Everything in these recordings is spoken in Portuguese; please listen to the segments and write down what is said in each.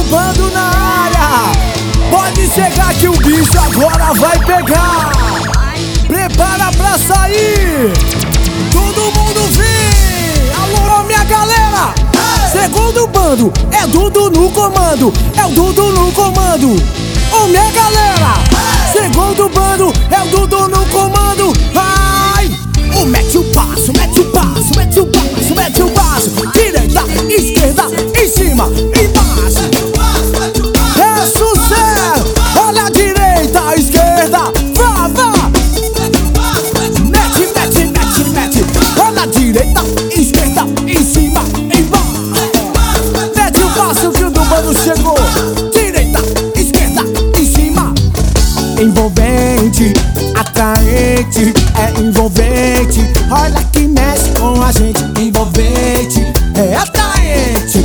bando na área. Pode chegar que o bicho agora vai pegar. Prepara pra sair. Todo mundo vem. Alô, minha galera. Segundo bando, é Dudu no comando. É o Dudu no comando. Ô, minha galera. Segundo bando, é o Dudu no comando. Vai! O mete o passo, mete o passo, mete o passo, mete o passo. Direita, esquerda, em cima, embaixo. É sucesso! Olha a direita, a esquerda. Vá, vá! Mete, mete, mete, mete. Olha a direita, esquerda, em cima, embaixo. Mete o passo que o do bando chegou. Direita, esquerda, em cima. Envolvente, atraente, é envolvente. Olha que mexe com a gente. Envolvente, é atraente.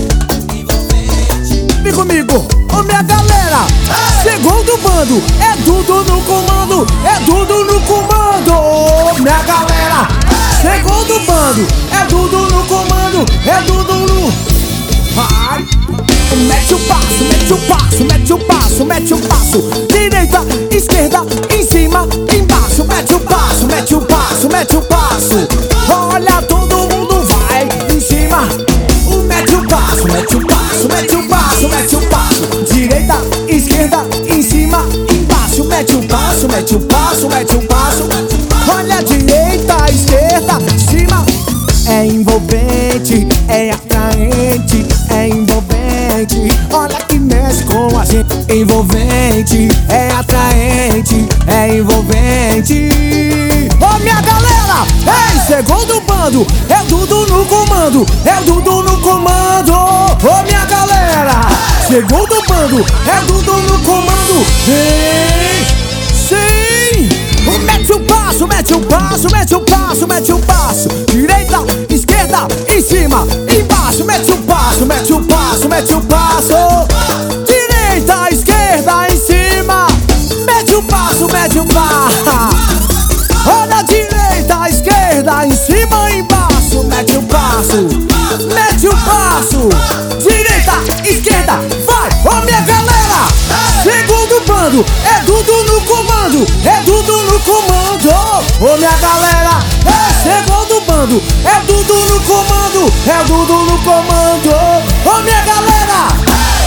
Vem comigo, ô minha galera. Segundo bando, é Dudu no comando. É Dudu no comando, ô minha galera. Segundo bando, é Dudu no comando. É Dudu no... Vai! Mete o passo, mete o passo, mete o passo, mete o passo. Direita, esquerda, em cima, embaixo. Mete o passo, mete o passo, mete o passo. Olha, todo mundo vai em cima. Mete o passo, mete o passo, mete o passo, mete o passo. Direita, esquerda, em cima, embaixo. Mete o passo, mete o passo, mete o passo. Olha, direita, esquerda, cima. É envolvente, é atraente, é envolvente. Olha que mexe com a gente. Envolvente, é atraente, é envolvente. Ô, minha galera, ei, segundo bando, é Dudu no comando. É Dudu no comando. Ô, minha galera, segundo bando, é Dudu no comando. Vem, sim. Mete o passo, mete o passo, mete o passo, mete o passo. Direita, esquerda, em cima, embaixo. Mete o passo, mete o passo, mete o passo. Direita, esquerda, em cima. Mete o passo, mete o passo. Olha a direita, esquerda, em cima, embaixo. Mete o passo, mete o passo. Direita, esquerda, vai, ó minha galera. Segundo bando, é Dudu no comando. É Dudu no comando, ô minha galera. É segundo bando, é Dudu no comando. É Dudu no comando, ô minha galera.